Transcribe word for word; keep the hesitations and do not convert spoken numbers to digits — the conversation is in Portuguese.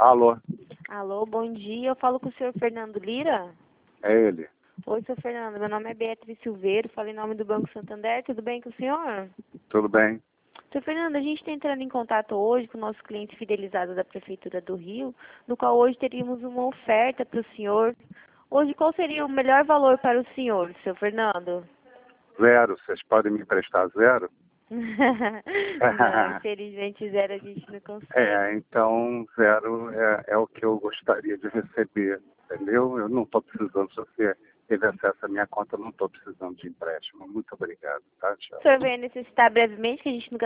Alô, Alô, bom dia. Eu falo com o senhor Fernando Lira. é ele. Oi, senhor Fernando. Meu nome é Beatriz Silveiro. Falo em nome do Banco Santander. Tudo bem com o senhor? Tudo bem? Senhor Fernando, a gente está entrando em contato hoje com o nosso cliente fidelizado da Prefeitura do Rio, no qual hoje teríamos uma oferta para o senhor. Hoje, qual seria o melhor valor para o senhor, senhor Fernando? Zero, vocês podem me emprestar zero? Não, infelizmente zero a gente não consegue. É, então zero é, é o que eu gostaria de receber, entendeu? Eu não estou precisando, se você teve acesso à minha conta, eu não estou precisando de empréstimo. Muito obrigado, tá? Tchau. O senhor veio necessitar brevemente, que a gente não